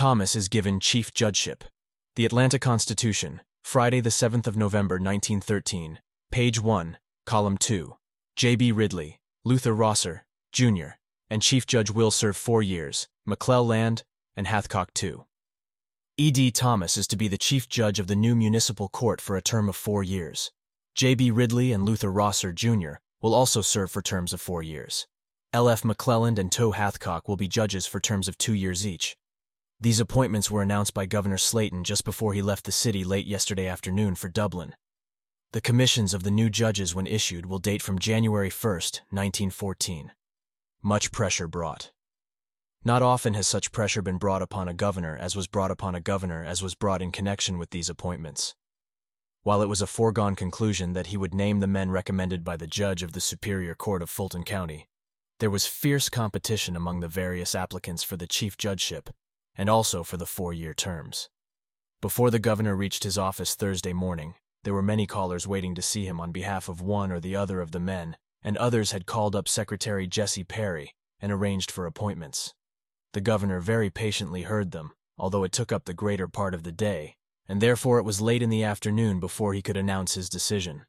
Thomas is given chief judgeship. The Atlanta Constitution, Friday the 7th of November 1913, page 1, column 2. J.B. Ridley, Luther Rosser, Jr., and Chief Judge will serve 4 years, McClelland, and Hathcock 2. E.D. Thomas is to be the Chief Judge of the new municipal court for a term of 4 years. J.B. Ridley and Luther Rosser, Jr. will also serve for terms of 4 years. L.F. McClelland and Toe Hathcock will be judges for terms of 2 years each. These appointments were announced by Governor Slayton just before he left the city late yesterday afternoon for Dublin. The commissions of the new judges when issued will date from January 1, 1914. Much pressure brought. Not often has such pressure been brought upon a governor as was brought in connection with these appointments. While it was a foregone conclusion that he would name the men recommended by the judge of the Superior Court of Fulton County, there was fierce competition among the various applicants for the chief judgeship and also for the 4-year terms. Before the governor reached his office Thursday morning, there were many callers waiting to see him on behalf of one or the other of the men, and others had called up Secretary Jesse Perry and arranged for appointments. The governor very patiently heard them, although it took up the greater part of the day, and therefore it was late in the afternoon before he could announce his decision.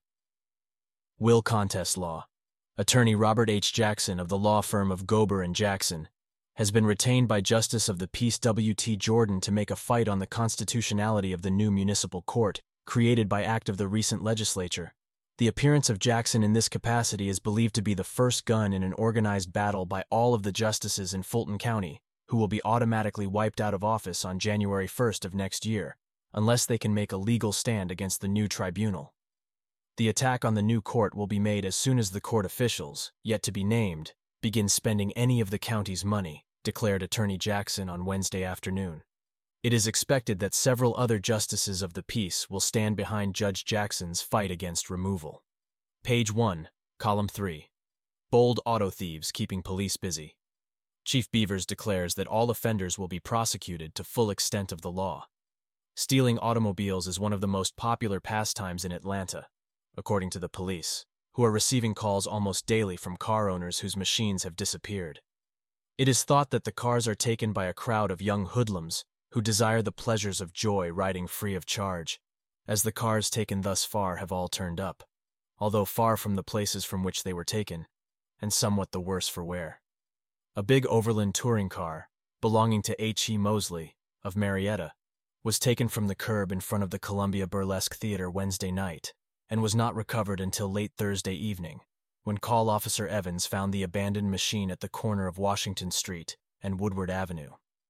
Will Contest Law. Attorney Robert H. Jackson of the law firm of Gober and Jackson has been retained by Justice of the Peace W.T. Jordan to make a fight on the constitutionality of the new municipal court created by act of the recent legislature. The appearance of Jackson in this capacity is believed to be the first gun in an organized battle by all of the justices in Fulton County, who will be automatically wiped out of office on January 1st of next year, unless they can make a legal stand against the new tribunal. The attack on the new court will be made as soon as the court officials, yet to be named, begin spending any of the county's money, declared Attorney Jackson on Wednesday afternoon. It is expected that several other justices of the peace will stand behind Judge Jackson's fight against removal. Page 1, column 3. Bold auto thieves keeping police busy. Chief Beavers declares that all offenders will be prosecuted to full extent of the law. Stealing automobiles is one of the most popular pastimes in Atlanta, according to the police, who are receiving calls almost daily from car owners whose machines have disappeared. It is thought that the cars are taken by a crowd of young hoodlums who desire the pleasures of joy riding free of charge, as the cars taken thus far have all turned up, although far from the places from which they were taken, and somewhat the worse for wear. A big Overland touring car, belonging to H.E. Mosley, of Marietta, was taken from the curb in front of the Columbia Burlesque Theater Wednesday night, and was not recovered until late Thursday evening, when Call Officer Evans found the abandoned machine at the corner of Washington Street and Woodward Avenue.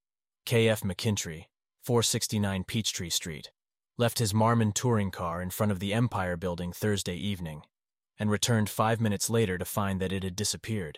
K.F. McKintry, 469 Peachtree Street, left his Marmon touring car in front of the Empire Building Thursday evening, and returned 5 minutes later to find that it had disappeared.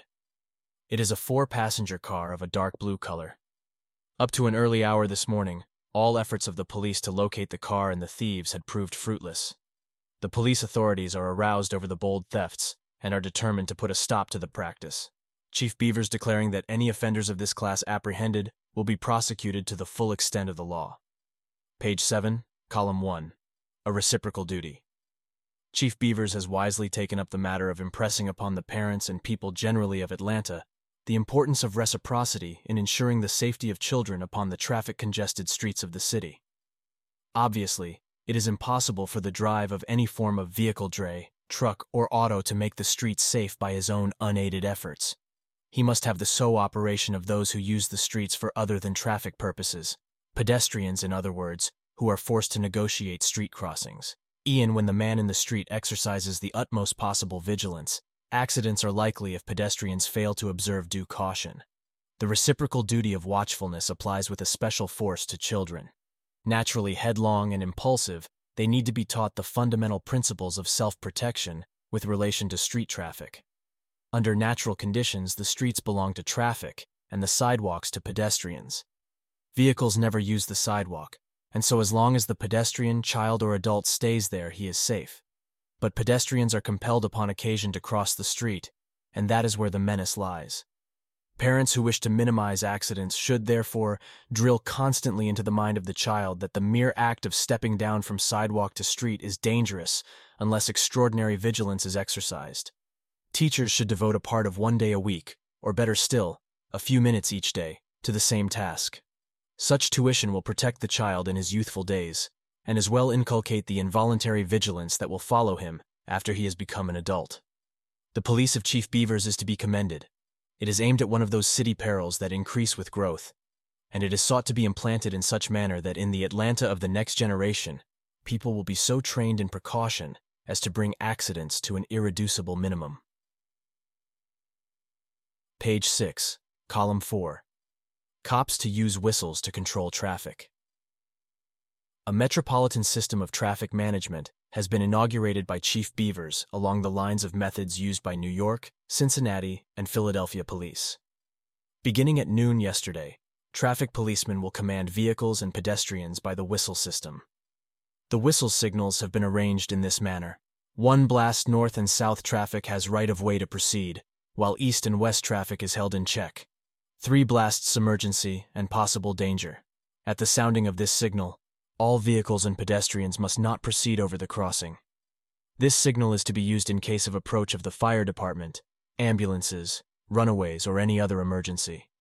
It is a 4-passenger car of a dark blue color. Up to an early hour this morning, all efforts of the police to locate the car and the thieves had proved fruitless. The police authorities are aroused over the bold thefts and are determined to put a stop to the practice. Chief Beavers declaring that any offenders of this class apprehended will be prosecuted to the full extent of the law. Page 7, column 1. A reciprocal duty. Chief Beavers has wisely taken up the matter of impressing upon the parents and people generally of Atlanta the importance of reciprocity in ensuring the safety of children upon the traffic-congested streets of the city. Obviously, it is impossible for the drive of any form of vehicle, dray, truck, or auto to make the streets safe by his own unaided efforts. He must have the cooperation of those who use the streets for other than traffic purposes, pedestrians, in other words, who are forced to negotiate street crossings. When the man in the street exercises the utmost possible vigilance, accidents are likely if pedestrians fail to observe due caution. The reciprocal duty of watchfulness applies with especial force to children. Naturally headlong and impulsive, they need to be taught the fundamental principles of self-protection with relation to street traffic. Under natural conditions, the streets belong to traffic and the sidewalks to pedestrians. Vehicles never use the sidewalk, and so as long as the pedestrian, child, or adult stays there, he is safe. But pedestrians are compelled upon occasion to cross the street, and that is where the menace lies. Parents who wish to minimize accidents should, therefore, drill constantly into the mind of the child that the mere act of stepping down from sidewalk to street is dangerous unless extraordinary vigilance is exercised. Teachers should devote a part of 1 day a week, or better still, a few minutes each day, to the same task. Such tuition will protect the child in his youthful days, and as well inculcate the involuntary vigilance that will follow him after he has become an adult. The police of Chief Beavers is to be commended. It is aimed at one of those city perils that increase with growth, and it is sought to be implanted in such manner that in the Atlanta of the next generation, people will be so trained in precaution as to bring accidents to an irreducible minimum. Page 6, Column 4. Cops to use whistles to control traffic. A metropolitan system of traffic management has been inaugurated by Chief Beavers along the lines of methods used by New York, Cincinnati, and Philadelphia police. Beginning at noon yesterday, traffic policemen will command vehicles and pedestrians by the whistle system. The whistle signals have been arranged in this manner. 1 blast north and south traffic has right-of-way to proceed, while east and west traffic is held in check. 3 blasts emergency and possible danger. At the sounding of this signal, all vehicles and pedestrians must not proceed over the crossing. This signal is to be used in case of approach of the fire department, ambulances, runaways, or any other emergency.